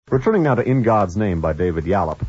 Returning now to In God's Name by David Yallop.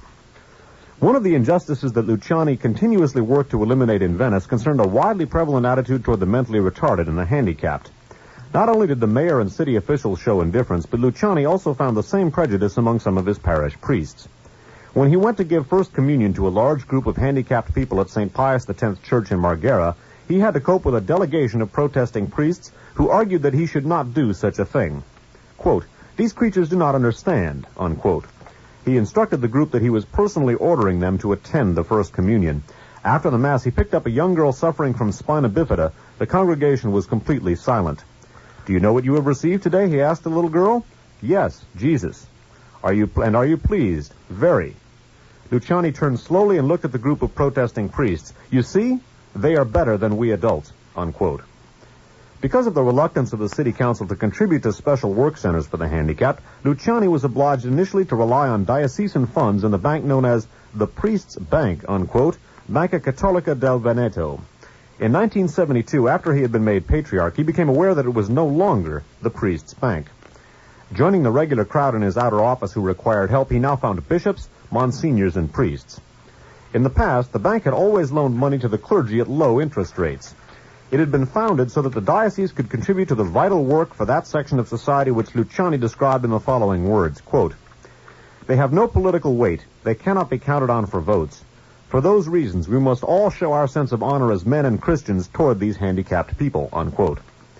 One of the injustices that Luciani continuously worked to eliminate in Venice concerned a widely prevalent attitude toward the mentally retarded and the handicapped. Not only did the mayor and city officials show indifference, but Luciani also found the same prejudice among some of his parish priests. When he went to give First Communion to a large group of handicapped people at St. Pius X Church in Marghera, he had to cope with a delegation of protesting priests who argued that he should not do such a thing. Quote, "These creatures do not understand," unquote. He instructed the group that he was personally ordering them to attend the First Communion. After the Mass, he picked up a young girl suffering from spina bifida. The congregation was completely silent. "Do you know what you have received today?" he asked the little girl. "Yes, Jesus." Are you pleased?" "Very." Luciani turned slowly and looked at the group of protesting priests. "You see, they are better than we adults," unquote. Because of the reluctance of the city council to contribute to special work centers for the handicapped, Luciani was obliged initially to rely on diocesan funds in the bank known as the Priest's Bank, unquote, Banca Cattolica del Veneto. In 1972, after he had been made patriarch, he became aware that it was no longer the Priest's Bank. Joining the regular crowd in his outer office who required help, he now found bishops, monsignors, and priests. In the past, the bank had always loaned money to the clergy at low interest rates. It had been founded so that the diocese could contribute to the vital work for that section of society which Luciani described in the following words, quote, "They have no political weight. They cannot be counted on for votes. For those reasons, we must all show our sense of honor as men and Christians toward these handicapped people," unquote.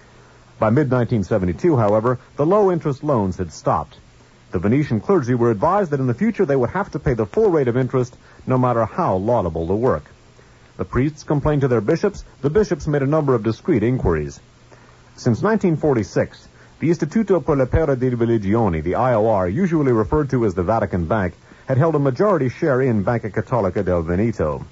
By mid-1972, however, the low-interest loans had stopped. The Venetian clergy were advised that in the future they would have to pay the full rate of interest no matter how laudable the work. The priests complained to their bishops. The bishops made a number of discreet inquiries. Since 1946, the Istituto per le Pere di Religioni, the IOR, usually referred to as the Vatican Bank, had held a majority share in Banca Cattolica del Veneto.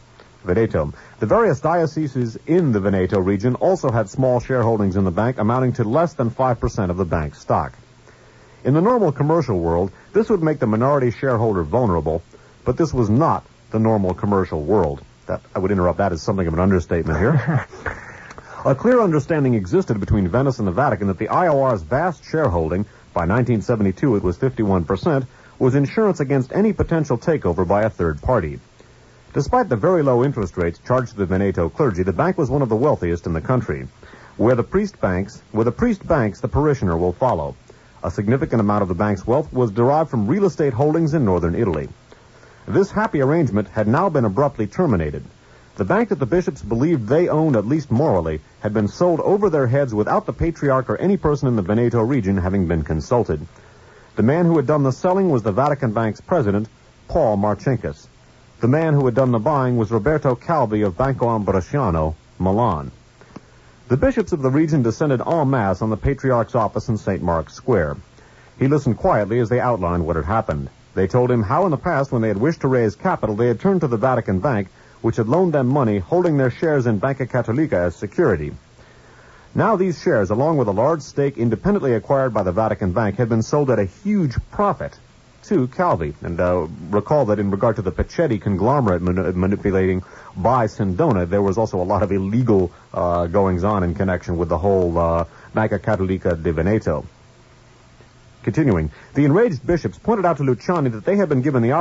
The various dioceses in the Veneto region also had small shareholdings in the bank amounting to less than 5% of the bank's stock. In the normal commercial world, this would make the minority shareholder vulnerable, but this was not the normal commercial world. I would interrupt that as something of an understatement here. A clear understanding existed between Venice and the Vatican that the IOR's vast shareholding, by 1972 it was 51%, was insurance against any potential takeover by a third party. Despite the very low interest rates charged to the Veneto clergy, the bank was one of the wealthiest in the country. Where the priest banks, the parishioner will follow. A significant amount of the bank's wealth was derived from real estate holdings in northern Italy. This happy arrangement had now been abruptly terminated. The bank that the bishops believed they owned, at least morally, had been sold over their heads without the patriarch or any person in the Veneto region having been consulted. The man who had done the selling was the Vatican Bank's president, Paul Marcinkus. The man who had done the buying was Roberto Calvi of Banco Ambrosiano, Milan. The bishops of the region descended en masse on the patriarch's office in St. Mark's Square. He listened quietly as they outlined what had happened. They told him how in the past, when they had wished to raise capital, they had turned to the Vatican Bank, which had loaned them money, holding their shares in Banca Cattolica as security. Now these shares, along with a large stake independently acquired by the Vatican Bank, had been sold at a huge profit to Calvi. And recall that in regard to the Peccetti conglomerate manipulating by Sindona, there was also a lot of illegal goings-on in connection with the whole Banca Cattolica di Veneto. Continuing, the enraged bishops pointed out to Luciani that had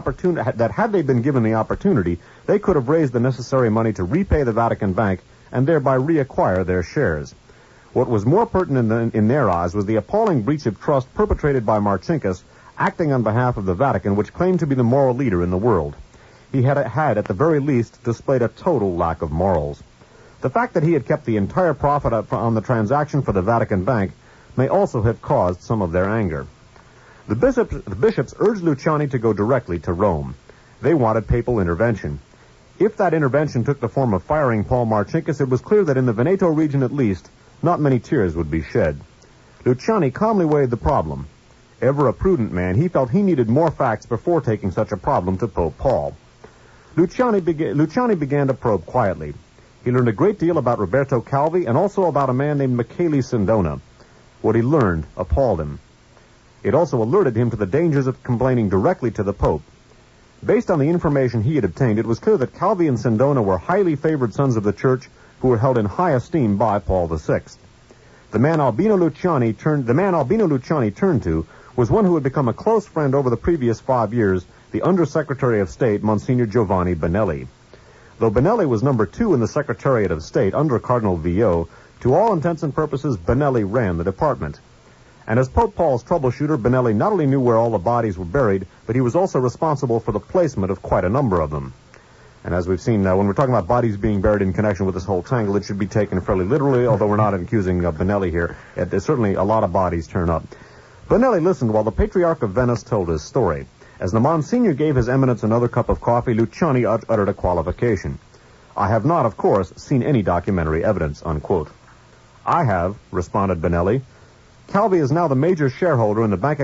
they been given the opportunity, they could have raised the necessary money to repay the Vatican Bank and thereby reacquire their shares. What was more pertinent in their eyes was the appalling breach of trust perpetrated by Marcinkus, acting on behalf of the Vatican, which claimed to be the moral leader in the world. He had, at the very least, displayed a total lack of morals. The fact that he had kept the entire profit on the transaction for the Vatican Bank may also have caused some of their anger. The bishops urged Luciani to go directly to Rome. They wanted papal intervention. If that intervention took the form of firing Paul Marcinkus, it was clear that in the Veneto region at least, not many tears would be shed. Luciani calmly weighed the problem. Ever a prudent man, he felt he needed more facts before taking such a problem to Pope Paul. Luciani began to probe quietly. He learned a great deal about Roberto Calvi and also about a man named Michele Sindona. What he learned appalled him. It also alerted him to the dangers of complaining directly to the Pope. Based on the information he had obtained, it was clear that Calvi and Sindona were highly favored sons of the Church who were held in high esteem by Paul VI. The man Albino Luciani turned to was one who had become a close friend over the previous 5 years, the Undersecretary of State, Monsignor Giovanni Benelli. Though Benelli was number 2 in the Secretariat of State under Cardinal Villot, to all intents and purposes, Benelli ran the department. And as Pope Paul's troubleshooter, Benelli not only knew where all the bodies were buried, but he was also responsible for the placement of quite a number of them. And as we've seen, when we're talking about bodies being buried in connection with this whole tangle, it should be taken fairly literally, although we're not accusing Benelli here. There's certainly a lot of bodies turn up. Benelli listened while the Patriarch of Venice told his story. As the Monsignor gave His Eminence another cup of coffee, Luciani uttered a qualification. "I have not, of course, seen any documentary evidence," unquote. "I have," responded Benelli. "Calvi is now the major shareholder in the Banca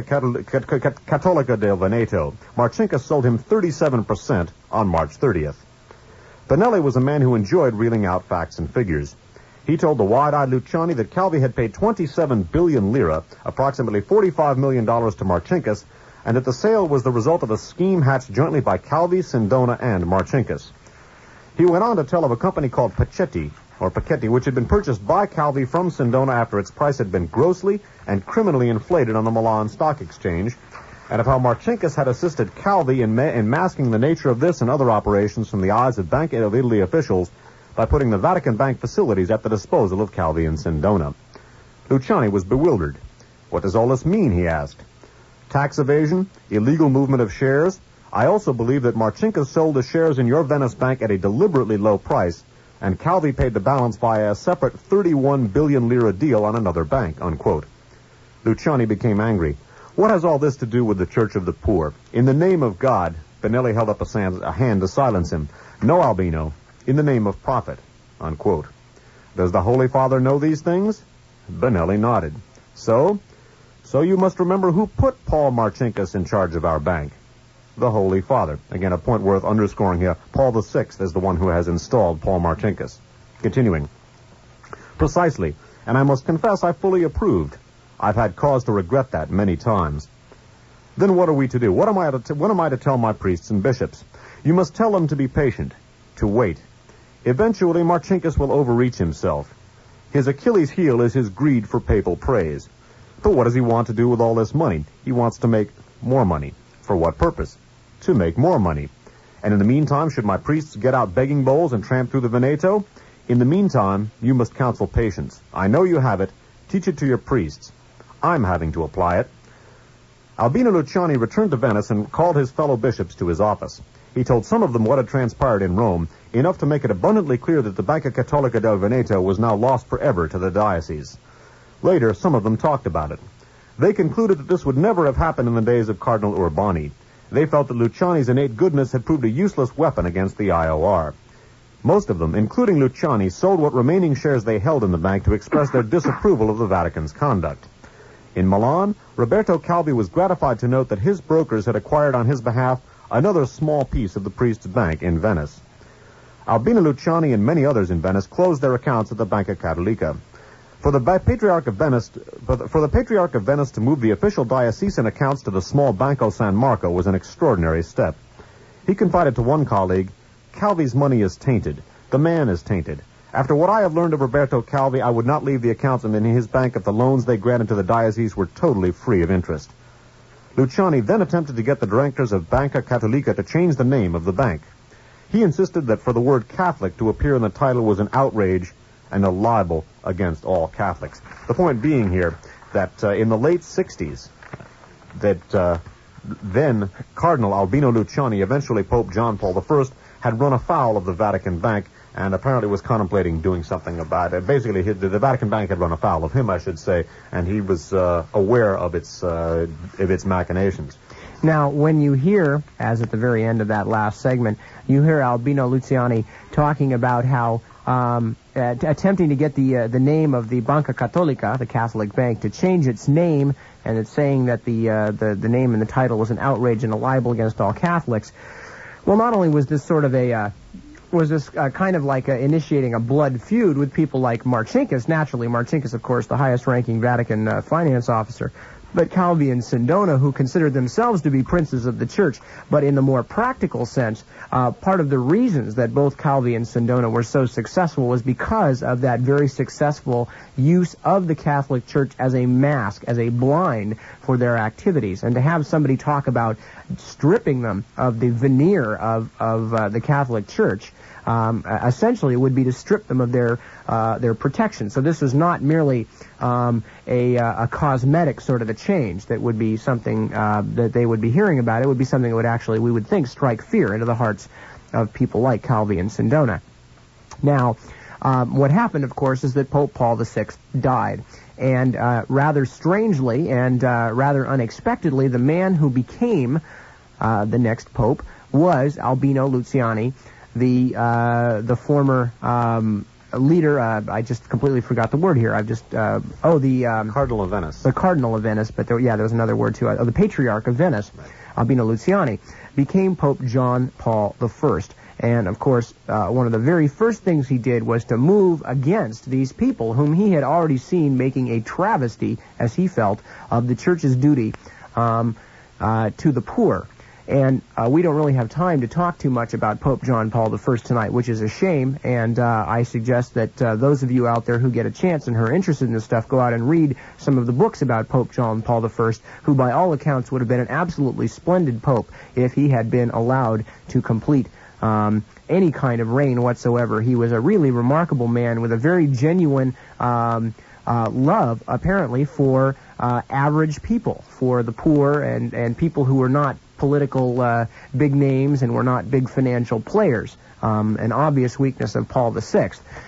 Cattolica del Veneto. Marcinkus sold him 37% on March 30th. Benelli was a man who enjoyed reeling out facts and figures. He told the wide-eyed Luciani that Calvi had paid 27 billion lira, approximately $45 million to Marcinkus, and that the sale was the result of a scheme hatched jointly by Calvi, Sindona, and Marcinkus. He went on to tell of a company called Pacetti, which had been purchased by Calvi from Sindona after its price had been grossly and criminally inflated on the Milan Stock Exchange, and of how Marcinkus had assisted Calvi in masking the nature of this and other operations from the eyes of Bank of Italy officials by putting the Vatican Bank facilities at the disposal of Calvi and Sindona. Luciani was bewildered. "What does all this mean?" he asked. "Tax evasion? Illegal movement of shares? I also believe that Marcinkus sold the shares in your Venice bank at a deliberately low price, and Calvi paid the balance via a separate 31 billion lira deal on another bank," unquote. Luciani became angry. "What has all this to do with the Church of the Poor? In the name of God," Benelli held up a hand to silence him. "No, Albino. In the name of profit," unquote. "Does the Holy Father know these things?" Benelli nodded. So you must remember who put Paul Marcinkus in charge of our bank." "The Holy Father." Again, a point worth underscoring here. Paul VI is the one who has installed Paul Marcinkus. Continuing. "Precisely, and I must confess I fully approved. I've had cause to regret that many times." "Then what are we to do? What am I to tell my priests and bishops?" "You must tell them to be patient, to wait. Eventually, Marcinkus will overreach himself. His Achilles' heel is his greed for papal praise. But what does he want to do with all this money? He wants to make more money. For what purpose? To make more money. And in the meantime, should my priests get out begging bowls and tramp through the Veneto? In the meantime, you must counsel patience. I know you have it. Teach it to your priests. I'm having to apply it." Albino Luciani returned to Venice and called his fellow bishops to his office. He told some of them what had transpired in Rome, enough to make it abundantly clear that the Banca Cattolica del Veneto was now lost forever to the diocese. Later, some of them talked about it. They concluded that this would never have happened in the days of Cardinal Urbani. They felt that Luciani's innate goodness had proved a useless weapon against the IOR. Most of them, including Luciani, sold what remaining shares they held in the bank to express their disapproval of the Vatican's conduct. In Milan, Roberto Calvi was gratified to note that his brokers had acquired on his behalf another small piece of the priest's bank in Venice. Albino Luciani and many others in Venice closed their accounts at the Banca Cattolica. For the Patriarch of Venice to move the official diocesan accounts to the small Banco San Marco was an extraordinary step. He confided to one colleague, "Calvi's money is tainted. The man is tainted. After what I have learned of Roberto Calvi, I would not leave the accounts in his bank if the loans they granted to the diocese were totally free of interest." Luciani then attempted to get the directors of Banca Cattolica to change the name of the bank. He insisted that for the word Catholic to appear in the title was an outrage and a libel against all Catholics. The point being here that in the late 60s, that then Cardinal Albino Luciani, eventually Pope John Paul I, had run afoul of the Vatican Bank and apparently was contemplating doing something about it. Basically, the Vatican Bank had run afoul of him, I should say, and he was aware of its machinations. Now, when you hear, as at the very end of that last segment, you hear Albino Luciani talking about how attempting to get the name of the Banca Cattolica, the Catholic Bank, to change its name, and it's saying that the name and the title was an outrage and a libel against all Catholics. Well, not only was this sort of kind of like initiating a blood feud with people like Marcinkus. Naturally, Marcinkus, of course, the highest-ranking Vatican finance officer. but Calvi and Sindona, who considered themselves to be princes of the church. But in the more practical sense, part of the reasons that both Calvi and Sindona were so successful was because of that very successful use of the Catholic Church as a mask, as a blind for their activities. And to have somebody talk about stripping them of the veneer of the Catholic Church, essentially it would be to strip them of their protection. So this was not merely a cosmetic sort of a change that would be something that they would be hearing about. It would be something that would actually, we would think, strike fear into the hearts of people like Calvi and Sindona. Now, what happened, of course, is that Pope Paul VI died. And rather strangely and rather unexpectedly, the man who became the next pope was Albino Luciani, the former leader. I just completely forgot the word here. I've just Cardinal of Venice. The Cardinal of Venice, but there was another word too. The Patriarch of Venice, right. Albino Luciani, became Pope John Paul I. And, of course, one of the very first things he did was to move against these people whom he had already seen making a travesty, as he felt, of the Church's duty to the poor. And we don't really have time to talk too much about Pope John Paul I tonight, which is a shame. And I suggest that those of you out there who get a chance and who are interested in this stuff go out and read some of the books about Pope John Paul I, who by all accounts would have been an absolutely splendid pope if he had been allowed to complete any kind of reign whatsoever. He was a really remarkable man with a very genuine love, apparently, for average people, for the poor and people who were not political big names and were not big financial players. An obvious weakness of Paul VI.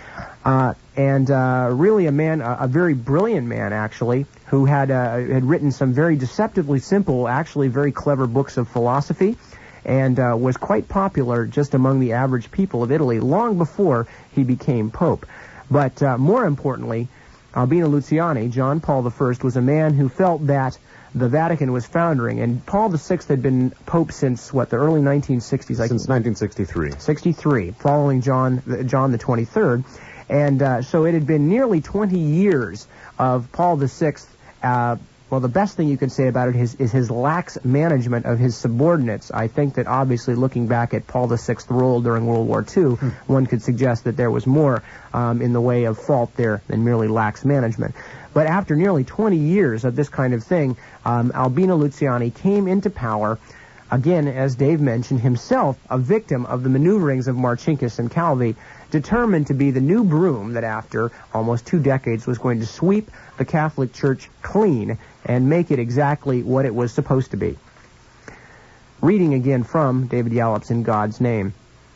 Really a man, a very brilliant man, actually, who had written some very deceptively simple, actually very clever books of philosophy, and was quite popular just among the average people of Italy long before he became pope. But more importantly, Albino Luciani, John Paul I, was a man who felt that the Vatican was foundering, and Paul VI had been pope since, the early 1960s? Since 1963. 63, following John the 23rd. And so it had been nearly 20 years of Paul VI. Well, the best thing you can say about it is his lax management of his subordinates. I think that obviously looking back at Paul VI's role during World War II, one could suggest that there was more in the way of fault there than merely lax management. But after nearly 20 years of this kind of thing, Albino Luciani came into power, again, as Dave mentioned, himself a victim of the maneuverings of Marcinkus and Calvi, determined to be the new broom that after almost 2 decades was going to sweep the Catholic Church clean and make it exactly what it was supposed to be. Reading again from David Yallop's In God's Name.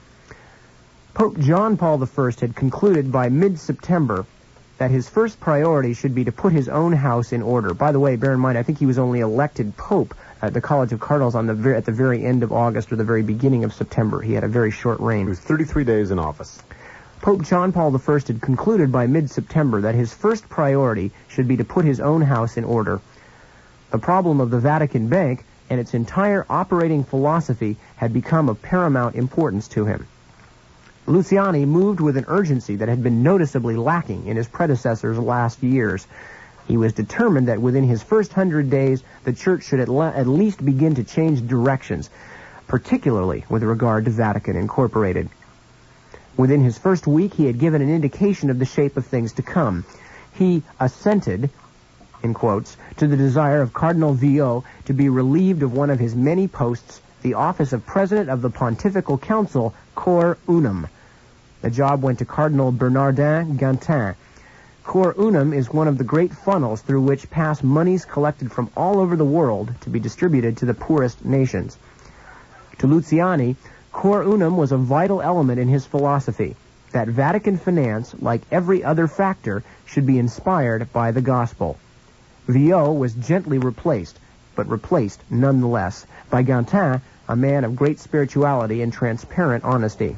Pope John Paul I had concluded by mid-September that his first priority should be to put his own house in order. By the way, bear in mind, I think he was only elected pope at the College of Cardinals at the very end of August or the very beginning of September. He had a very short reign. He was 33 days in office. Pope John Paul I had concluded by mid-September that his first priority should be to put his own house in order. The problem of the Vatican Bank and its entire operating philosophy had become of paramount importance to him. Luciani moved with an urgency that had been noticeably lacking in his predecessor's last years. He was determined that within his first 100 days, the Church should at least begin to change directions, particularly with regard to Vatican Incorporated. Within his first week, he had given an indication of the shape of things to come. He assented, in quotes, to the desire of Cardinal Villot to be relieved of one of his many posts, the office of President of the Pontifical Council, Cor Unum. The job went to Cardinal Bernardin Gantin. Cor Unum is one of the great funnels through which pass monies collected from all over the world to be distributed to the poorest nations. To Luciani, Cor Unum was a vital element in his philosophy, that Vatican finance, like every other factor, should be inspired by the gospel. Villot was gently replaced, but replaced nonetheless, by Gantin, a man of great spirituality and transparent honesty.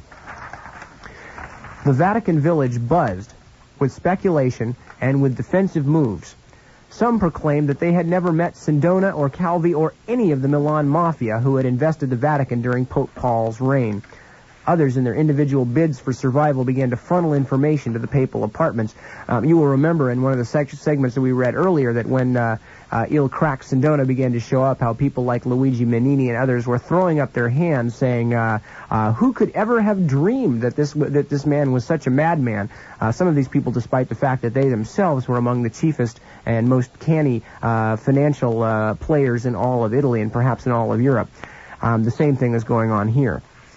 The Vatican village buzzed with speculation and with defensive moves. Some proclaimed that they had never met Sindona or Calvi or any of the Milan Mafia who had invested the Vatican during Pope Paul's reign. Others, in their individual bids for survival, began to funnel information to the papal apartments. You will remember in one of the segments that we read earlier that when Il Crack Sindona began to show up, how people like Luigi Menini and others were throwing up their hands saying, who could ever have dreamed that this man was such a madman? Some of these people, despite the fact that they themselves were among the chiefest and most canny financial players in all of Italy and perhaps in all of Europe. The same thing is going on here.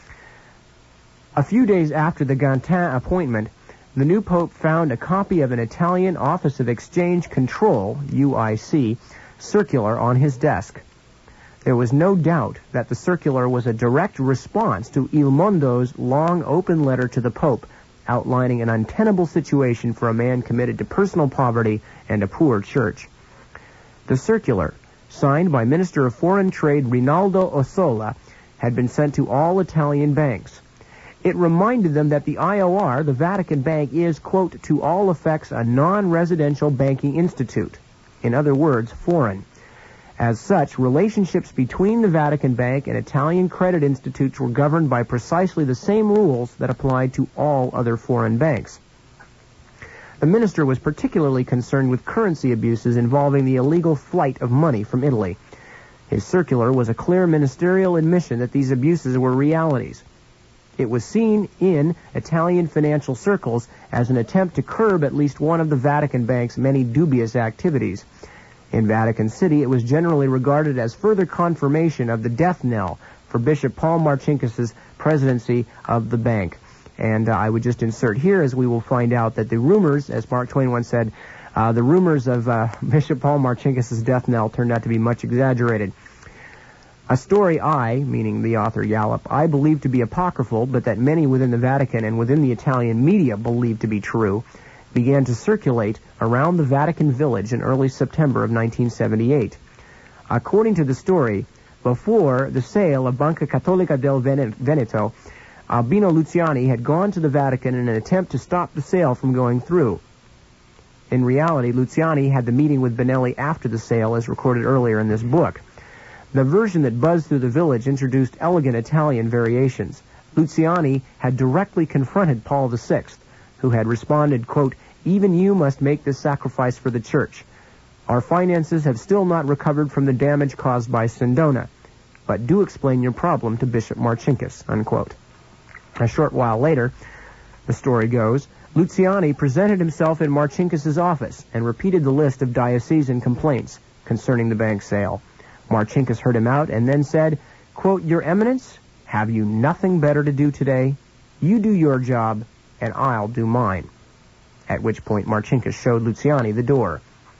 A few days after the Gantin appointment, the new pope found a copy of an Italian Office of Exchange Control, UIC, circular on his desk. There was no doubt that the circular was a direct response to Il Mondo's long open letter to the pope, outlining an untenable situation for a man committed to personal poverty and a poor church. The circular, signed by Minister of Foreign Trade Rinaldo Ossola, had been sent to all Italian banks. It reminded them that the IOR, the Vatican Bank, is, quote, to all effects a non-residential banking institute. In other words, foreign. As such, relationships between the Vatican Bank and Italian credit institutes were governed by precisely the same rules that applied to all other foreign banks. The minister was particularly concerned with currency abuses involving the illegal flight of money from Italy. His circular was a clear ministerial admission that these abuses were realities. It was seen in Italian financial circles as an attempt to curb at least one of the Vatican Bank's many dubious activities. In Vatican City, it was generally regarded as further confirmation of the death knell for Bishop Paul Marcinkus' presidency of the bank. And I would just insert here, as we will find out, that the rumors, as Mark Twain once said, the rumors of Bishop Paul Marcinkus' death knell turned out to be much exaggerated. A story meaning the author Yallop, I believe to be apocryphal, but that many within the Vatican and within the Italian media believed to be true, began to circulate around the Vatican village in early September of 1978. According to the story, before the sale of Banca Cattolica del Veneto, Albino Luciani had gone to the Vatican in an attempt to stop the sale from going through. In reality, Luciani had the meeting with Benelli after the sale, as recorded earlier in this book. The version that buzzed through the village introduced elegant Italian variations. Luciani had directly confronted Paul VI, who had responded, quote, even you must make this sacrifice for the church. Our finances have still not recovered from the damage caused by Sindona, but do explain your problem to Bishop Marcinkus, unquote. A short while later, the story goes, Luciani presented himself in Marcinkus' office and repeated the list of diocesan complaints concerning the bank sale. Marcinkus heard him out and then said, quote, Your Eminence, have you nothing better to do today? You do your job, and I'll do mine. At which point Marcinkus showed Luciani the door.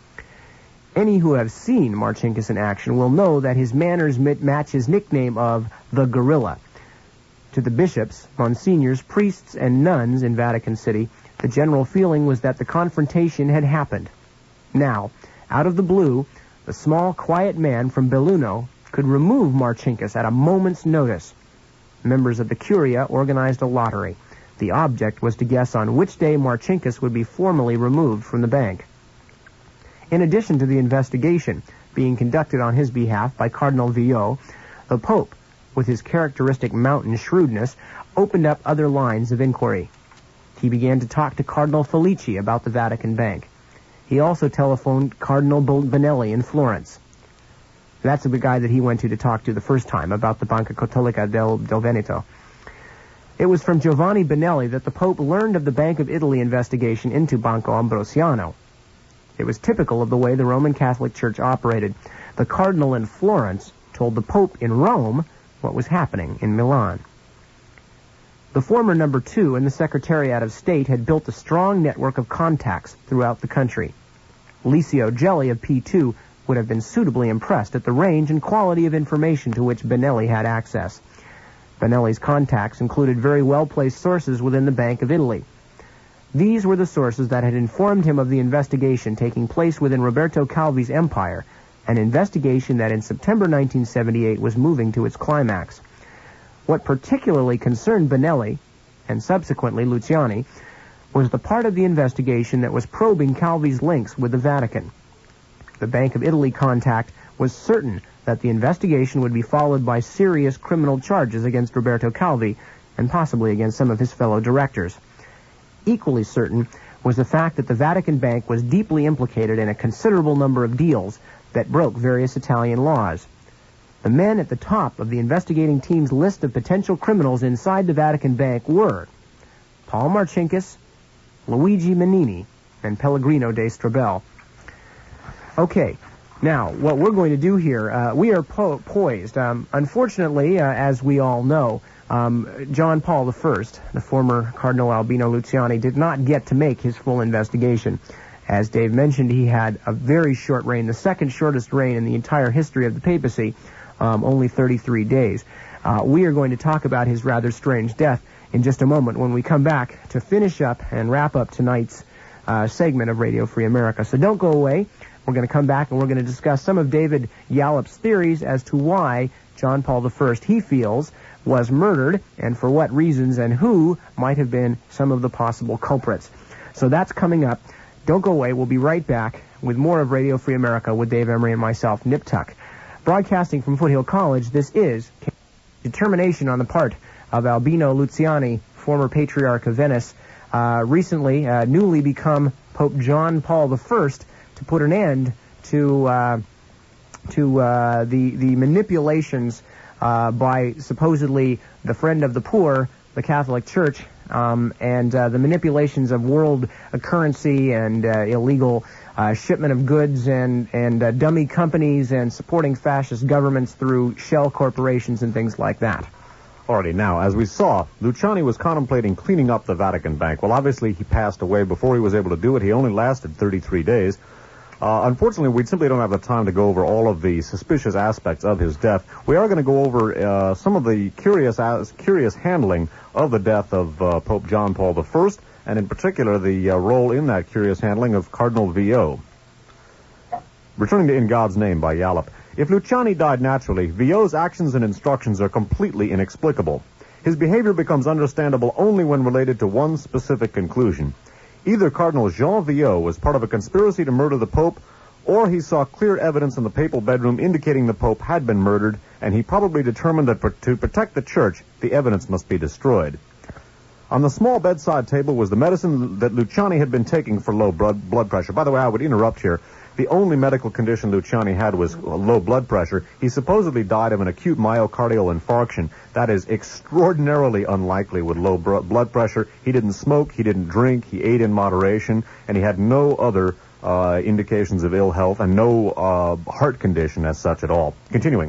Any who have seen Marcinkus in action will know that his manners match his nickname of the Gorilla. To the bishops, monsignors, priests, and nuns in Vatican City, the general feeling was that the confrontation had happened. Now, out of the blue, the small, quiet man from Belluno could remove Marcinkus at a moment's notice. Members of the Curia organized a lottery. The object was to guess on which day Marcinkus would be formally removed from the bank. In addition to the investigation being conducted on his behalf by Cardinal Villot, the Pope, with his characteristic mountain shrewdness, opened up other lines of inquiry. He began to talk to Cardinal Felici about the Vatican Bank. He also telephoned Cardinal Benelli in Florence. That's the guy that he went to talk to the first time about the Banca Cattolica del Veneto. It was from Giovanni Benelli that the Pope learned of the Bank of Italy investigation into Banco Ambrosiano. It was typical of the way the Roman Catholic Church operated. The Cardinal in Florence told the Pope in Rome what was happening in Milan. The former number 2 in the Secretariat of State had built a strong network of contacts throughout the country. Licio Gelli of P2 would have been suitably impressed at the range and quality of information to which Benelli had access. Benelli's contacts included very well-placed sources within the Bank of Italy. These were the sources that had informed him of the investigation taking place within Roberto Calvi's empire, an investigation that in September 1978 was moving to its climax. What particularly concerned Benelli, and subsequently Luciani, was the part of the investigation that was probing Calvi's links with the Vatican. The Bank of Italy contact was certain that the investigation would be followed by serious criminal charges against Roberto Calvi, and possibly against some of his fellow directors. Equally certain was the fact that the Vatican Bank was deeply implicated in a considerable number of deals that broke various Italian laws. The men at the top of the investigating team's list of potential criminals inside the Vatican Bank were Paul Marcinkus, Luigi Menini, and Pellegrino de Strabel. Okay, now, what we're going to do here, we are poised. Unfortunately, as we all know, John Paul I, the former Cardinal Albino Luciani, did not get to make his full investigation. As Dave mentioned, he had a very short reign, the second shortest reign in the entire history of the papacy, only 33 days. We are going to talk about his rather strange death in just a moment when we come back to finish up and wrap up tonight's segment of Radio Free America. So don't go away. We're going to come back and we're going to discuss some of David Yallop's theories as to why John Paul I, he feels, was murdered and for what reasons and who might have been some of the possible culprits. So that's coming up. Don't go away. We'll be right back with more of Radio Free America with Dave Emery and myself, Nip Tuck. Broadcasting from Foothill College, this is determination on the part of Albino Luciani, former Patriarch of Venice, recently newly become Pope John Paul I, to put an end to the manipulations by supposedly the friend of the poor, the Catholic Church, and the manipulations of world currency and illegal shipment of goods and dummy companies and supporting fascist governments through shell corporations and things like that. Alrighty, now, as we saw, Luciani was contemplating cleaning up the Vatican Bank. Well, obviously, he passed away before he was able to do it. He only lasted 33 days. Unfortunately, we simply don't have the time to go over all of the suspicious aspects of his death. We are going to go over some of the curious handling of the death of Pope John Paul I, and in particular the role in that curious handling of Cardinal Villot. Returning to In God's Name by Yallop. If Luciani died naturally, Villot's actions and instructions are completely inexplicable. His behavior becomes understandable only when related to one specific conclusion. Either Cardinal Jean Villot was part of a conspiracy to murder the Pope, or he saw clear evidence in the papal bedroom indicating the Pope had been murdered, and he probably determined that to protect the Church, the evidence must be destroyed. On the small bedside table was the medicine that Luciani had been taking for low blood pressure. By the way, I would interrupt here. The only medical condition Luciani had was low blood pressure. He supposedly died of an acute myocardial infarction. That is extraordinarily unlikely with low blood pressure. He didn't smoke, he didn't drink, he ate in moderation, and he had no other indications of ill health and no heart condition as such at all. Continuing.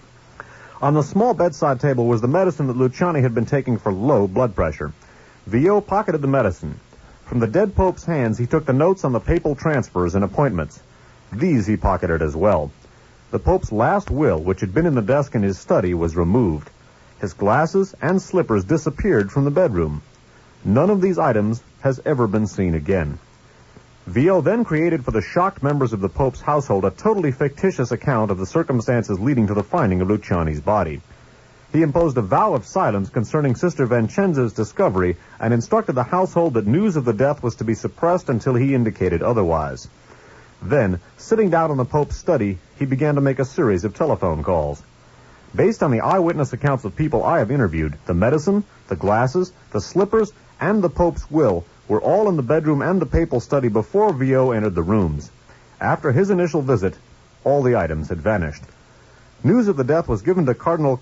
On the small bedside table was the medicine that Luciani had been taking for low blood pressure. Villot pocketed the medicine. From the dead Pope's hands, he took the notes on the papal transfers and appointments. These he pocketed as well. The Pope's last will, which had been in the desk in his study, was removed. His glasses and slippers disappeared from the bedroom. None of these items has ever been seen again. Villot then created for the shocked members of the Pope's household a totally fictitious account of the circumstances leading to the finding of Luciani's body. He imposed a vow of silence concerning Sister Vincenza's discovery and instructed the household that news of the death was to be suppressed until he indicated otherwise. Then, sitting down in the Pope's study, he began to make a series of telephone calls. Based on the eyewitness accounts of people I have interviewed, the medicine, the glasses, the slippers, and the Pope's will were all in the bedroom and the papal study before Villot entered the rooms. After his initial visit, all the items had vanished. News of the death was given to Cardinal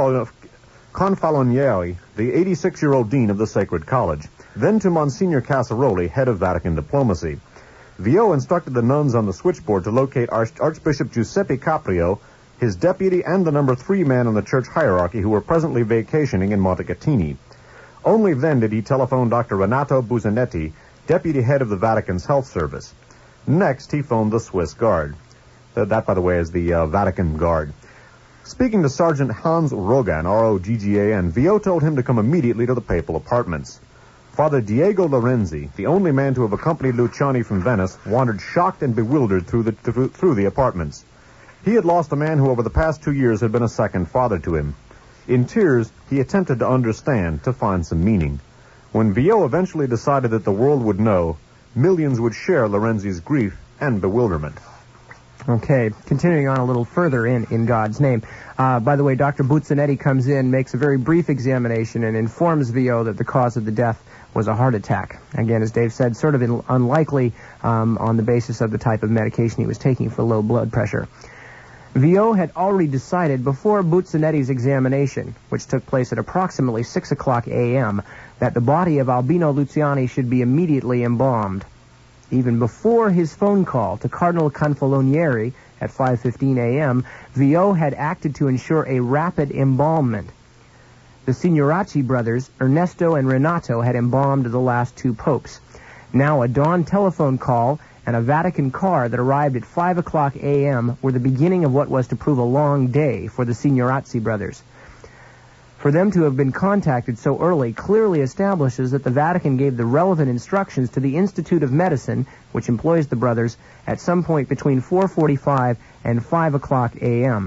Confalonieri, the 86-year-old dean of the Sacred College, then to Monsignor Casaroli, head of Vatican diplomacy. Villot instructed the nuns on the switchboard to locate Archbishop Giuseppe Caprio, his deputy, and the number 3 man on the church hierarchy who were presently vacationing in Montecatini. Only then did he telephone Dr. Renato Buzanetti, deputy head of the Vatican's health service. Next, he phoned the Swiss Guard. That, by the way, is the Vatican Guard. Speaking to Sergeant Hans Rogan, R-O-G-G-A-N, Villot told him to come immediately to the papal apartments. Father Diego Lorenzi, the only man to have accompanied Luciani from Venice, wandered shocked and bewildered through the apartments. He had lost a man who over the past 2 years had been a second father to him. In tears, he attempted to understand, to find some meaning. When Villot eventually decided that the world would know, millions would share Lorenzi's grief and bewilderment. Okay, continuing on a little further in God's name. By the way, Dr. Buzzanetti comes in, makes a very brief examination, and informs VO that the cause of the death was a heart attack. Again, as Dave said, sort of unlikely on the basis of the type of medication he was taking for low blood pressure. VO had already decided before Buzzanetti's examination, which took place at approximately 6 o'clock a.m., that the body of Albino Luciani should be immediately embalmed. Even before his phone call to Cardinal Confalonieri at 5:15 a.m., VO had acted to ensure a rapid embalmment. The Signoracci brothers, Ernesto and Renato, had embalmed the last two popes. Now a dawn telephone call and a Vatican car that arrived at 5 o'clock a.m. were the beginning of what was to prove a long day for the Signoracci brothers. For them to have been contacted so early clearly establishes that the Vatican gave the relevant instructions to the Institute of Medicine, which employs the brothers, at some point between 4:45 and 5 o'clock a.m.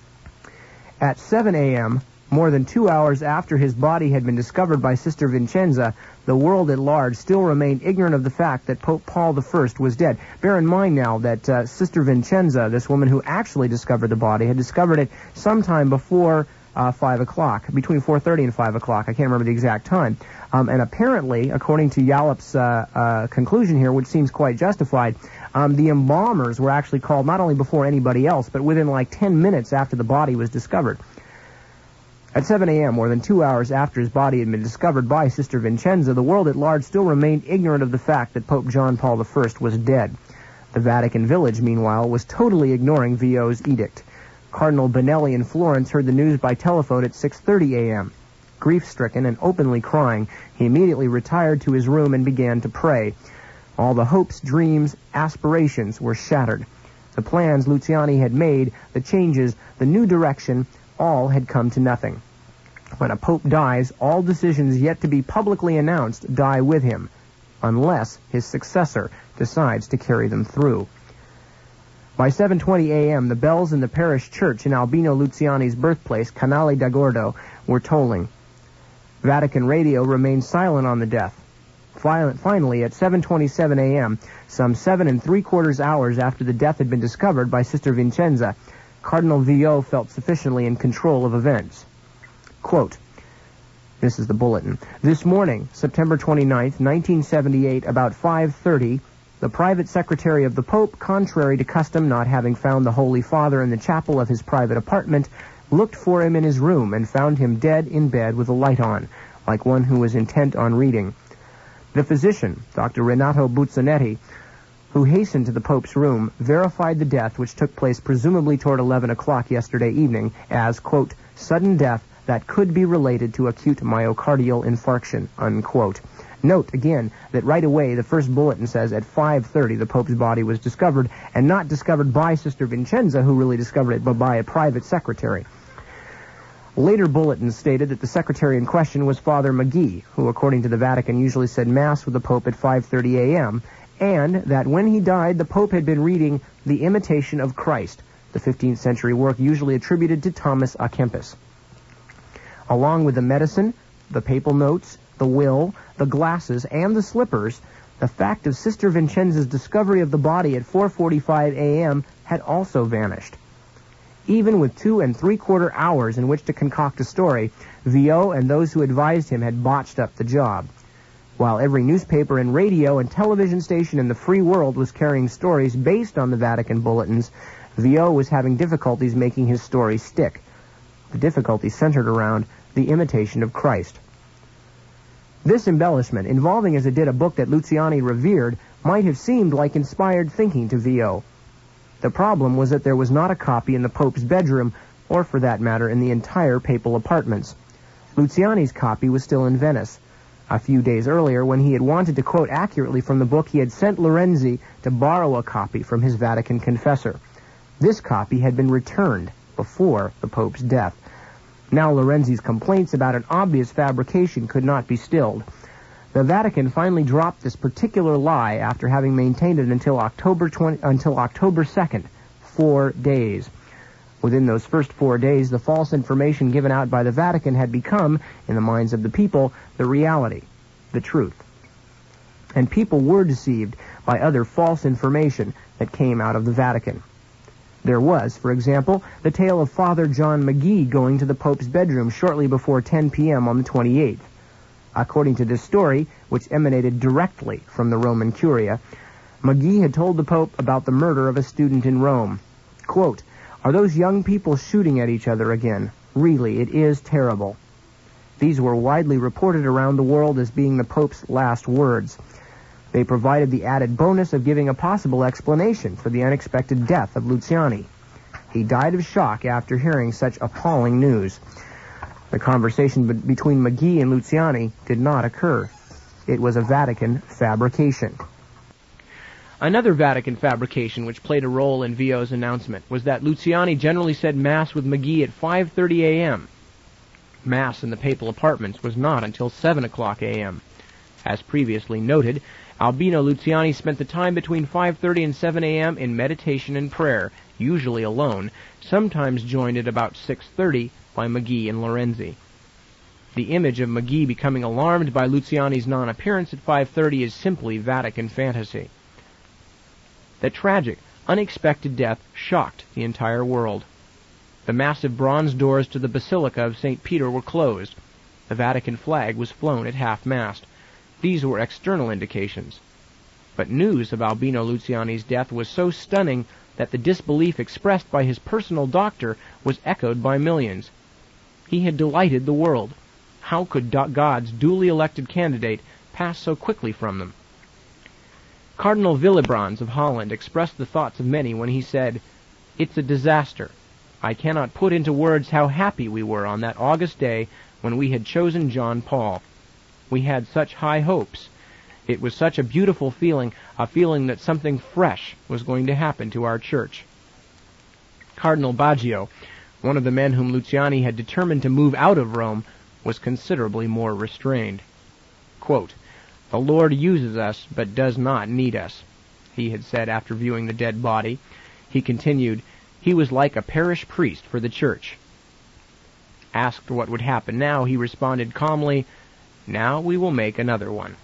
At 7 a.m., more than 2 hours after his body had been discovered by Sister Vincenza, the world at large still remained ignorant of the fact that Pope Paul I was dead. Bear in mind now that Sister Vincenza, this woman who actually discovered the body, had discovered it sometime before 5 o'clock, between 4:30 and 5 o'clock. I can't remember the exact time. And apparently, according to Yallop's conclusion here, which seems quite justified, the embalmers were actually called not only before anybody else, but within like 10 minutes after the body was discovered. At 7 a.m., more than 2 hours after his body had been discovered by Sister Vincenza, the world at large still remained ignorant of the fact that Pope John Paul I was dead. The Vatican village, meanwhile, was totally ignoring VO's edict. Cardinal Benelli in Florence heard the news by telephone at 6:30 a.m. Grief-stricken and openly crying, he immediately retired to his room and began to pray. All the hopes, dreams, aspirations were shattered. The plans Luciani had made, the changes, the new direction, all had come to nothing. When a pope dies, all decisions yet to be publicly announced die with him, unless his successor decides to carry them through. By 7:20 a.m., the bells in the parish church in Albino Luciani's birthplace, Canale d'Agordo, were tolling. Vatican radio remained silent on the death. Finally, at 7:27 a.m., some 7 3/4 hours after the death had been discovered by Sister Vincenza, Cardinal VO felt sufficiently in control of events. Quote, this is the bulletin. This morning, September 29th, 1978, about 5:30, the private secretary of the Pope, contrary to custom, not having found the Holy Father in the chapel of his private apartment, looked for him in his room and found him dead in bed with a light on, like one who was intent on reading. The physician, Dr. Renato Buzzanetti, who hastened to the Pope's room, verified the death, which took place presumably toward 11 o'clock yesterday evening, as, quote, sudden death that could be related to acute myocardial infarction, unquote. Note, again, that right away the first bulletin says at 5:30 the Pope's body was discovered, and not discovered by Sister Vincenza, who really discovered it, but by a private secretary. Later bulletins stated that the secretary in question was Father McGee, who, according to the Vatican, usually said Mass with the Pope at 5:30 a.m., and that when he died, the Pope had been reading The Imitation of Christ, the 15th century work usually attributed to Thomas à Kempis. Along with the medicine, the papal notes, the will, the glasses, and the slippers, the fact of Sister Vincenza's discovery of the body at 4:45 a.m. had also vanished. Even with 2 3/4 hours in which to concoct a story, VO and those who advised him had botched up the job. While every newspaper and radio and television station in the free world was carrying stories based on the Vatican bulletins, VO was having difficulties making his story stick. The difficulty centered around The Imitation of Christ. This embellishment, involving as it did a book that Luciani revered, might have seemed like inspired thinking to VO. The problem was that there was not a copy in the Pope's bedroom, or for that matter, in the entire papal apartments. Luciani's copy was still in Venice. A few days earlier, when he had wanted to quote accurately from the book, he had sent Lorenzi to borrow a copy from his Vatican confessor. This copy had been returned before the Pope's death. Now Lorenzi's complaints about an obvious fabrication could not be stilled. The Vatican finally dropped this particular lie after having maintained it until October 2nd, 4 days. Within those first 4 days, the false information given out by the Vatican had become, in the minds of the people, the reality, the truth. And people were deceived by other false information that came out of the Vatican. There was, for example, the tale of Father John McGee going to the Pope's bedroom shortly before 10 p.m. on the 28th. According to this story, which emanated directly from the Roman Curia, McGee had told the Pope about the murder of a student in Rome. Quote, "Are those young people shooting at each other again? Really, it is terrible." These were widely reported around the world as being the Pope's last words. They provided the added bonus of giving a possible explanation for the unexpected death of Luciani. He died of shock after hearing such appalling news. The conversation between McGee and Luciani did not occur. It was a Vatican fabrication. Another Vatican fabrication which played a role in Vio's announcement was that Luciani generally said Mass with McGee at 5:30 a.m. Mass in the papal apartments was not until 7 o'clock a.m. As previously noted, Albino Luciani spent the time between 5:30 and 7 a.m. in meditation and prayer, usually alone, sometimes joined at about 6:30 by McGee and Lorenzi. The image of McGee becoming alarmed by Luciani's non-appearance at 5:30 is simply Vatican fantasy. The tragic, unexpected death shocked the entire world. The massive bronze doors to the Basilica of St. Peter were closed. The Vatican flag was flown at half-mast. These were external indications. But news of Albino Luciani's death was so stunning that the disbelief expressed by his personal doctor was echoed by millions. He had delighted the world. How could God's duly elected candidate pass so quickly from them? Cardinal Willebrands of Holland expressed the thoughts of many when he said, "It's a disaster. I cannot put into words how happy we were on that August day when we had chosen John Paul. We had such high hopes. It was such a beautiful feeling, a feeling that something fresh was going to happen to our church." Cardinal Baggio, one of the men whom Luciani had determined to move out of Rome, was considerably more restrained. Quote, "The Lord uses us, but does not need us," he had said after viewing the dead body. He continued, "He was like a parish priest for the church." Asked what would happen now, he responded calmly, "Now we will make another one."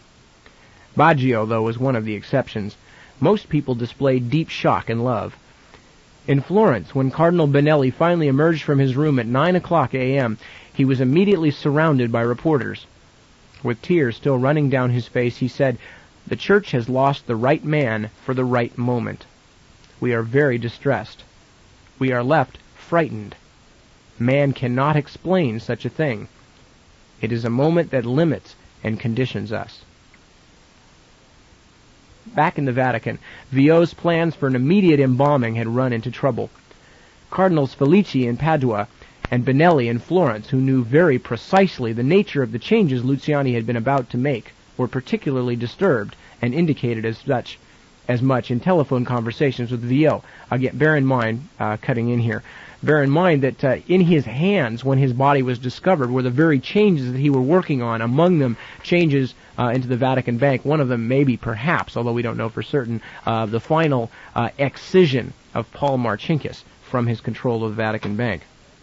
Baggio, though, was one of the exceptions. Most people displayed deep shock and love. In Florence, when Cardinal Benelli finally emerged from his room at 9 o'clock a.m., he was immediately surrounded by reporters. With tears still running down his face, he said, "The Church has lost the right man for the right moment. We are very distressed. We are left frightened. Man cannot explain such a thing. It is a moment that limits and conditions us." Back in the Vatican, Vio's plans for an immediate embalming had run into trouble. Cardinals Felici in Padua and Benelli in Florence, who knew very precisely the nature of the changes Luciani had been about to make, were particularly disturbed and indicated as much in telephone conversations with Vio. Again, bear in mind, cutting in here, bear in mind that in his hands, when his body was discovered, were the very changes that he were working on, among them changes into the Vatican Bank. One of them maybe, perhaps, although we don't know for certain, the final excision of Paul Marcinkus from his control of the Vatican Bank.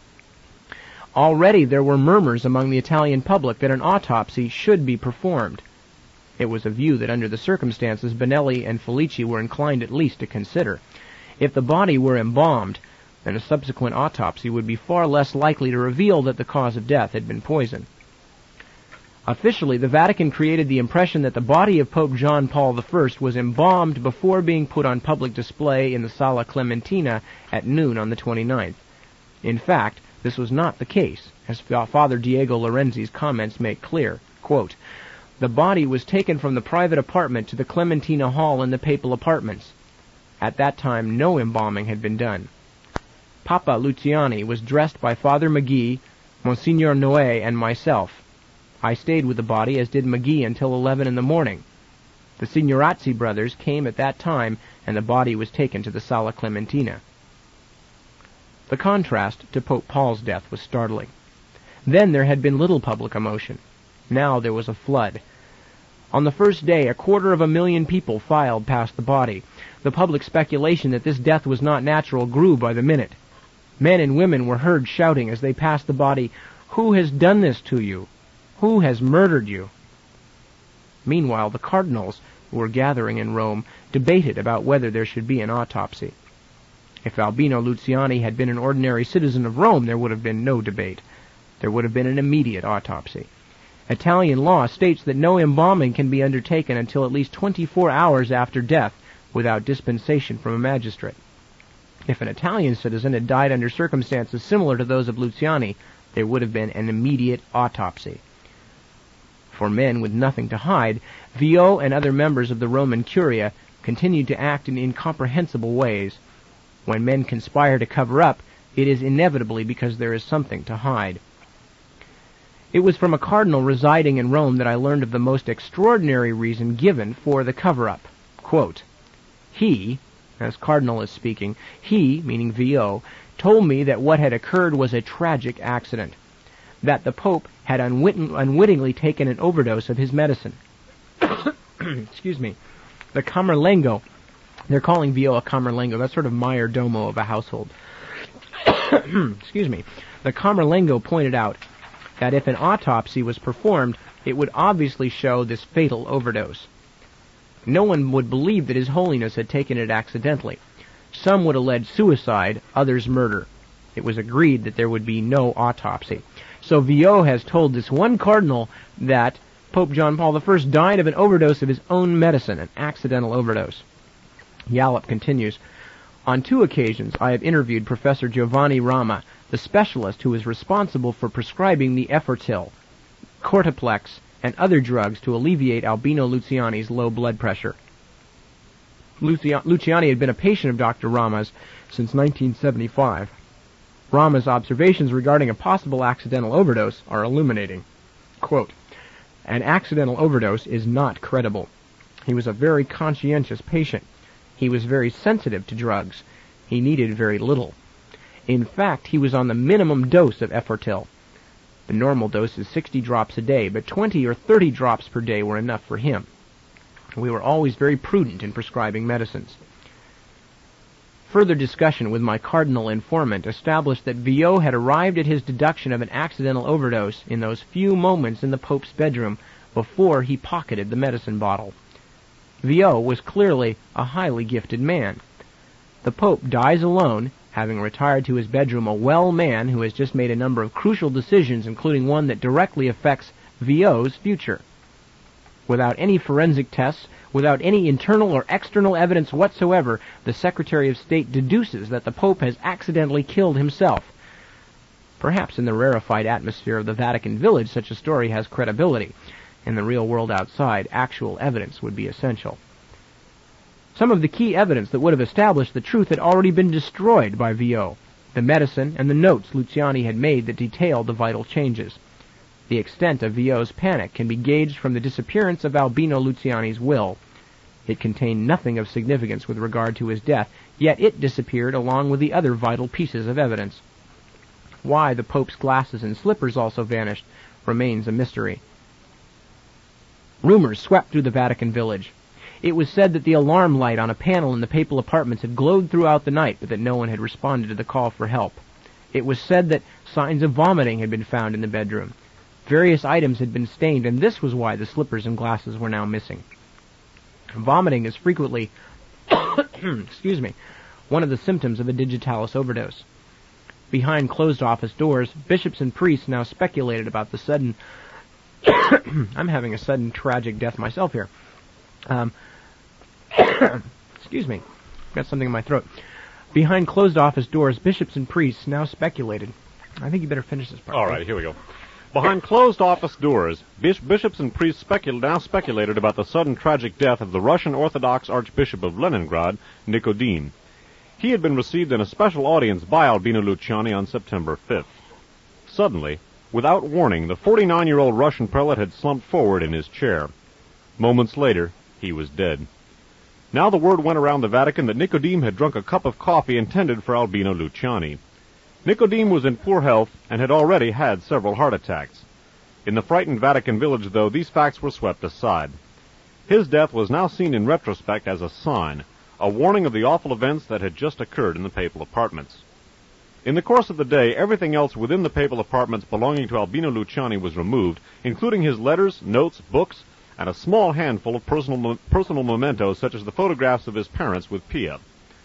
Already there were murmurs among the Italian public that an autopsy should be performed. It was a view that under the circumstances Benelli and Felici were inclined at least to consider. If the body were embalmed, then a subsequent autopsy would be far less likely to reveal that the cause of death had been poison. Officially, the Vatican created the impression that the body of Pope John Paul I was embalmed before being put on public display in the Sala Clementina at noon on the 29th. In fact, this was not the case, as Father Diego Lorenzi's comments make clear. Quote, "The body was taken from the private apartment to the Clementina Hall in the papal apartments. At that time, no embalming had been done. Papa Luciani was dressed by Father McGee, Monsignor Noé, and myself. I stayed with the body, as did McGee, until 11 in the morning. The Signorazzi brothers came at that time, and the body was taken to the Sala Clementina." The contrast to Pope Paul's death was startling. Then there had been little public emotion. Now there was a flood. On the first day, 250,000 people filed past the body. The public speculation that this death was not natural grew by the minute. Men and women were heard shouting as they passed the body, "Who has done this to you? Who has murdered you?" Meanwhile, the cardinals, who were gathering in Rome, debated about whether there should be an autopsy. If Albino Luciani had been an ordinary citizen of Rome, there would have been no debate. There would have been an immediate autopsy. Italian law states that no embalming can be undertaken until at least 24 hours after death without dispensation from a magistrate. If an Italian citizen had died under circumstances similar to those of Luciani, there would have been an immediate autopsy. For men with nothing to hide, Vio and other members of the Roman Curia continued to act in incomprehensible ways. When men conspire to cover up, it is inevitably because there is something to hide. It was from a cardinal residing in Rome that I learned of the most extraordinary reason given for the cover-up. Quote, "He," as Cardinal is speaking, "he," meaning Vio, "told me that what had occurred was a tragic accident, that the Pope had unwittingly taken an overdose of his medicine." Excuse me. The Camerlengo, they're calling Vio a Camerlengo, that's sort of Mayor Domo of a household. Excuse me. The Camerlengo pointed out that if an autopsy was performed, it would obviously show this fatal overdose. No one would believe that His Holiness had taken it accidentally. Some would allege suicide, others murder. It was agreed that there would be no autopsy. So Vio has told this one cardinal that Pope John Paul I died of an overdose of his own medicine, an accidental overdose. Yallop continues, "On 2 occasions I have interviewed Professor Giovanni Rama, the specialist who is responsible for prescribing the Effortil, Cortiplex, and other drugs to alleviate Albino Luciani's low blood pressure." Luciani had been a patient of Dr. Rama's since 1975. Rama's observations regarding a possible accidental overdose are illuminating. Quote, "An accidental overdose is not credible. He was a very conscientious patient. He was very sensitive to drugs. He needed very little. In fact, he was on the minimum dose of Effortil. The normal dose is 60 drops a day, but 20 or 30 drops per day were enough for him. We were always very prudent in prescribing medicines." Further discussion with my cardinal informant established that Vio had arrived at his deduction of an accidental overdose in those few moments in the Pope's bedroom before he pocketed the medicine bottle. Vio was clearly a highly gifted man. The Pope dies alone, having retired to his bedroom a well man who has just made a number of crucial decisions, including one that directly affects Vio's future. Without any forensic tests, without any internal or external evidence whatsoever, the Secretary of State deduces that the Pope has accidentally killed himself. Perhaps in the rarefied atmosphere of the Vatican Village such a story has credibility. In the real world outside, actual evidence would be essential. Some of the key evidence that would have established the truth had already been destroyed by Vio, the medicine and the notes Luciani had made that detailed the vital changes. The extent of Vio's panic can be gauged from the disappearance of Albino Luciani's will. It contained nothing of significance with regard to his death, yet it disappeared along with the other vital pieces of evidence. Why the Pope's glasses and slippers also vanished remains a mystery. Rumors swept through the Vatican Village. It was said that the alarm light on a panel in the papal apartments had glowed throughout the night, but that no one had responded to the call for help. It was said that signs of vomiting had been found in the bedroom. Various items had been stained, and this was why the slippers and glasses were now missing. Vomiting is frequently, excuse me, one of the symptoms of a digitalis overdose. Behind closed office doors, bishops and priests now speculated about the sudden I'm having a sudden tragic death myself here. Excuse me. Got something in my throat. Behind closed office doors, bishops and priests now speculated. I think you better finish this part. All right, here we go. Behind closed office doors, bishops and priests now speculated about the sudden tragic death of the Russian Orthodox Archbishop of Leningrad, Nicodim. He had been received in a special audience by Albino Luciani on September 5th. Suddenly, without warning, the 49-year-old Russian prelate had slumped forward in his chair. Moments later, he was dead. Now the word went around the Vatican that Nicodim had drunk a cup of coffee intended for Albino Luciani. Nicodim was in poor health and had already had several heart attacks. In the frightened Vatican Village, though, these facts were swept aside. His death was now seen in retrospect as a sign, a warning of the awful events that had just occurred in the papal apartments. In the course of the day, everything else within the papal apartments belonging to Albino Luciani was removed, including his letters, notes, books, and a small handful of personal mementos such as the photographs of his parents with Pia.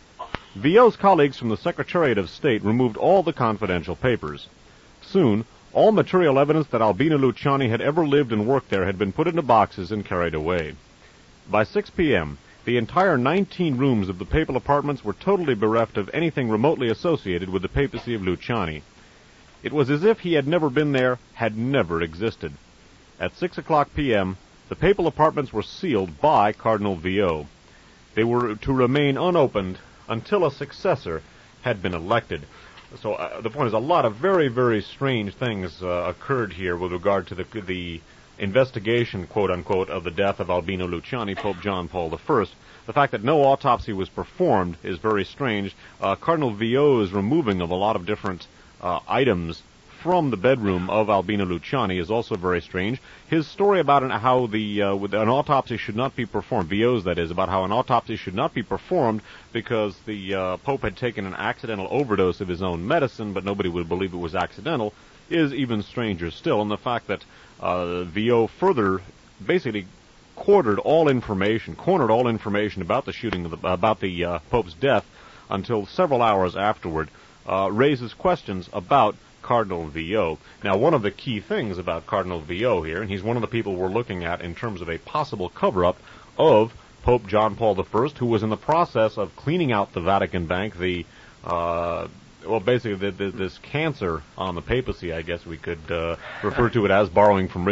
Vio's colleagues from the Secretariat of State removed all the confidential papers. Soon, all material evidence that Albino Luciani had ever lived and worked there had been put into boxes and carried away. By 6 p.m., the entire 19 rooms of the papal apartments were totally bereft of anything remotely associated with the papacy of Luciani. It was as if he had never been there, had never existed. At 6 o'clock p.m., the papal apartments were sealed by Cardinal Vio. They were to remain unopened until a successor had been elected. So the point is, a lot of very, very strange things occurred here with regard to the investigation, quote-unquote, of the death of Albino Luciani, Pope John Paul I. The fact that no autopsy was performed is very strange. Cardinal Vio's removing of a lot of different items from the bedroom of Albino Luciani is also very strange. His story about how an autopsy should not be performed, Vio's that is, about how an autopsy should not be performed because the Pope had taken an accidental overdose of his own medicine, but nobody would believe it was accidental, is even stranger still. And the fact that Vio further basically cornered all information about the shooting about the Pope's death until several hours afterward raises questions about Cardinal Vio. Now, one of the key things about Cardinal Vio here, and he's one of the people we're looking at in terms of a possible cover-up of Pope John Paul I, who was in the process of cleaning out the Vatican Bank, basically this cancer on the papacy, I guess we could refer to it as, borrowing from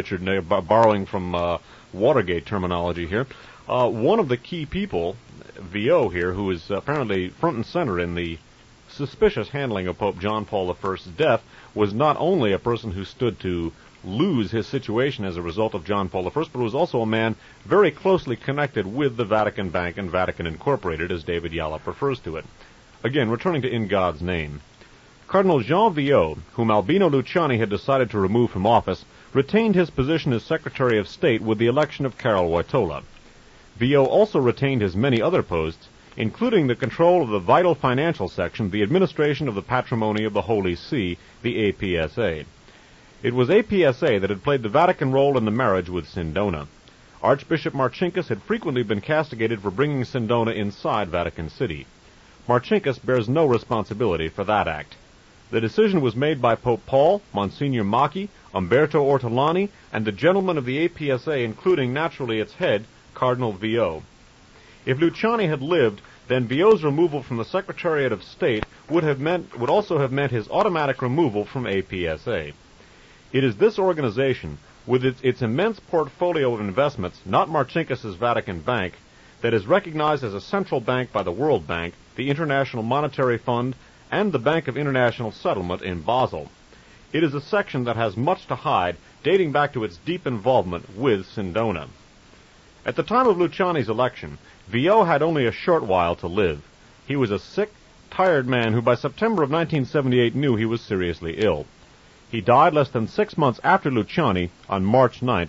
Watergate terminology here. One of the key people, Vio here, who is apparently front and center in the suspicious handling of Pope John Paul I's death, was not only a person who stood to lose his situation as a result of John Paul I, but was also a man very closely connected with the Vatican Bank and Vatican Incorporated, as David Yallop refers to it. Again, returning to In God's Name. Cardinal Jean Vio, whom Albino Luciani had decided to remove from office, retained his position as Secretary of State with the election of Karol Wojtyla. Vio also retained his many other posts, including the control of the vital financial section, the administration of the patrimony of the Holy See, the APSA. It was APSA that had played the Vatican role in the marriage with Sindona. Archbishop Marcinkus had frequently been castigated for bringing Sindona inside Vatican City. Marcinkus bears no responsibility for that act. The decision was made by Pope Paul, Monsignor Macchi, Umberto Ortolani, and the gentlemen of the APSA, including, naturally, its head, Cardinal Vio. If Luciani had lived, then Vio's removal from the Secretariat of State would also have meant his automatic removal from APSA. It is this organization, with its immense portfolio of investments, not Marcinkus's Vatican Bank, that is recognized as a central bank by the World Bank, the International Monetary Fund, and the Bank of International Settlement in Basel. It is a section that has much to hide, dating back to its deep involvement with Sindona. At the time of Luciani's election, Vio had only a short while to live. He was a sick, tired man who by September of 1978 knew he was seriously ill. He died less than 6 months after Luciani on March 9,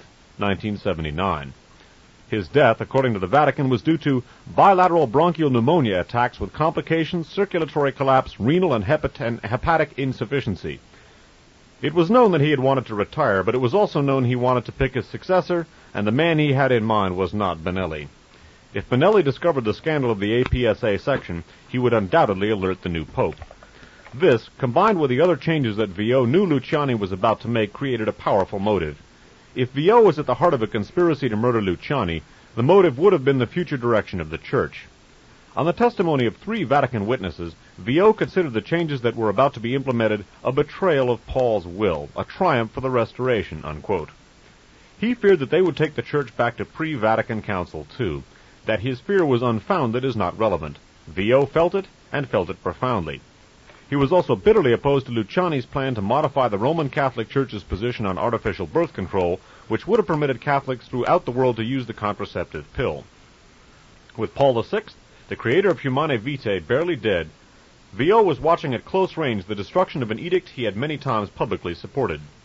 1979. His death, according to the Vatican, was due to bilateral bronchial pneumonia attacks with complications, circulatory collapse, renal and hepatic insufficiency. It was known that he had wanted to retire, but it was also known he wanted to pick his successor, and the man he had in mind was not Benelli. If Benelli discovered the scandal of the APSA section, he would undoubtedly alert the new pope. This, combined with the other changes that Vio knew Luciani was about to make, created a powerful motive. If Vio was at the heart of a conspiracy to murder Luciani, the motive would have been the future direction of the Church. On the testimony of 3 Vatican witnesses, Vio considered the changes that were about to be implemented a betrayal of Paul's will, a triumph for the Restoration, unquote. He feared that they would take the Church back to pre-Vatican Council II. That his fear was unfounded is not relevant. Vio felt it, and felt it profoundly. He was also bitterly opposed to Luciani's plan to modify the Roman Catholic Church's position on artificial birth control, which would have permitted Catholics throughout the world to use the contraceptive pill. With Paul VI, the creator of Humanae Vitae, barely dead, Vio was watching at close range the destruction of an edict he had many times publicly supported.